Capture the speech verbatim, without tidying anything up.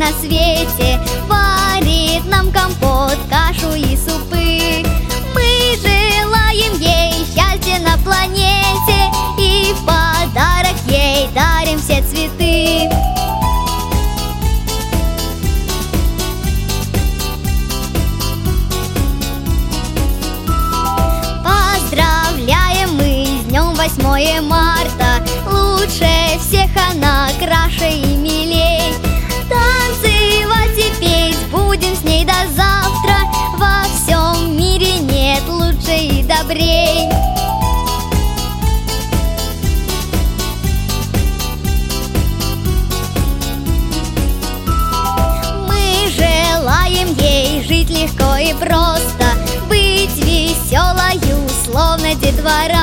на свете, варит нам компот, кашу и супы. Мы желаем ей счастья на планете и в подарок ей дарим все цветы. Поздравляем мы с днем восьмое марта, лучше всех она краше и милей. Танцевать и петь будем с ней до завтра, во всем мире нет лучше и добрей. Мы желаем ей жить легко и просто, быть веселою, словно детвора.